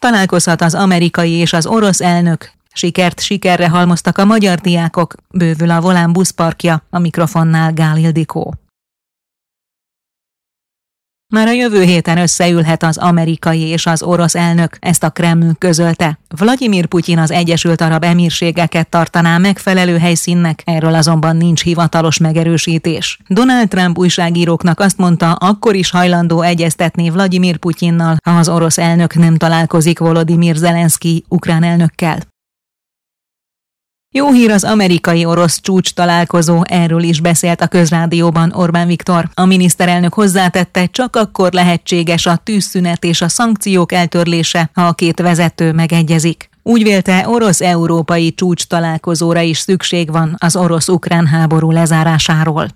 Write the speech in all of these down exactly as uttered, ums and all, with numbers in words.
Találkozhat az amerikai és az orosz elnök. Sikert sikerre halmoztak a magyar diákok, bővül a Volán buszparkja, a mikrofonnál Gál Ildikó. Már a jövő héten összeülhet az amerikai és az orosz elnök, ezt a Kreml közölte. Vladimir Putyin az Egyesült Arab Emírségeket tartaná megfelelő helyszínnek, erről azonban nincs hivatalos megerősítés. Donald Trump újságíróknak azt mondta, akkor is hajlandó egyeztetni Vladimir Putyinnal, ha az orosz elnök nem találkozik Volodymyr Zelenszky ukrán elnökkel. Jó hír az amerikai-orosz csúcs találkozó, erről is beszélt a közrádióban Orbán Viktor. A miniszterelnök hozzátette, csak akkor lehetséges a tűzszünet és a szankciók eltörlése, ha a két vezető megegyezik. Úgy vélte, orosz-európai csúcs találkozóra is szükség van az orosz-ukrán háború lezárásáról.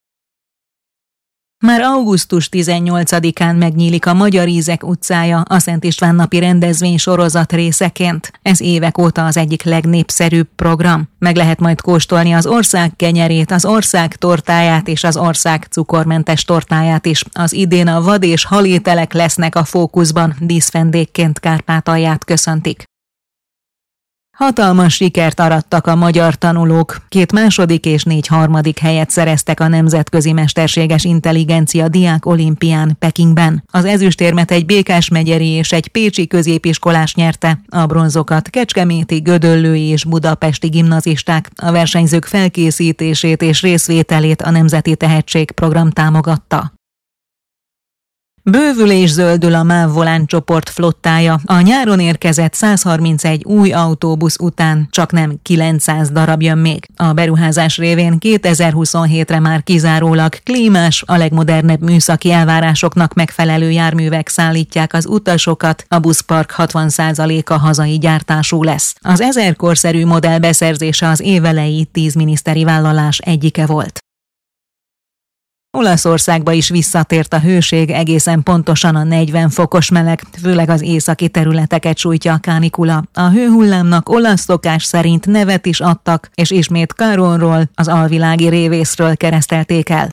Már augusztus tizennyolcadikán megnyílik a Magyar Ízek utcája a Szent István napi rendezvény sorozat részeként. Ez évek óta az egyik legnépszerűbb program. Meg lehet majd kóstolni az ország kenyerét, az ország tortáját és az ország cukormentes tortáját is. Az idén a vad és halételek lesznek a fókuszban, díszvendégként Kárpátalját köszöntik. Hatalmas sikert arattak a magyar tanulók. Két második és négy harmadik helyet szereztek a Nemzetközi Mesterséges Intelligencia Diák Olimpián Pekingben. Az ezüstérmet egy békásmegyeri és egy pécsi középiskolás nyerte, a bronzokat kecskeméti, gödöllői és budapesti gimnazisták. A versenyzők felkészítését és részvételét a Nemzeti Tehetségprogram támogatta. Bővül és zöldül a MÁV Volán csoport flottája. A nyáron érkezett százharmincegy új autóbusz után csaknem kilencszáz darab jön még. A beruházás révén kétezer-huszonhétre már kizárólag klímás, a legmodernebb műszaki elvárásoknak megfelelő járművek szállítják az utasokat, a buszpark hatvan százaléka hazai gyártású lesz. Az ezer korszerű modell beszerzése az évelei tíz miniszteri vállalás egyike volt. Olaszországba is visszatért a hőség, egészen pontosan a negyven fokos meleg, főleg az északi területeket sújtja a kánikula. A hőhullámnak olasz szokás szerint nevet is adtak, és ismét Caronról, az alvilági révészről keresztelték el.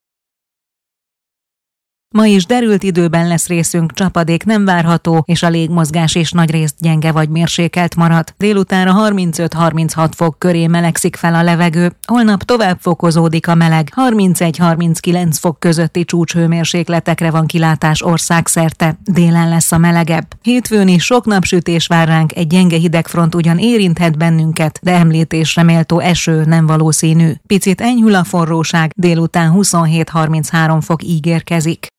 Ma is derült időben lesz részünk, csapadék nem várható, és a légmozgás is nagyrészt gyenge vagy mérsékelt marad. Délutánra harmincöt-harminchat fok köré melegszik fel a levegő, holnap tovább fokozódik a meleg, harmincegy-harminckilenc fok közötti csúcshőmérsékletekre van kilátás országszerte, délen lesz a melegebb. Hétfőn is sok napsütés vár ránk, egy gyenge hidegfront ugyan érinthet bennünket, de említésre méltó eső nem valószínű. Picit enyhül a forróság, délután huszonhét-harminchárom fok ígérkezik.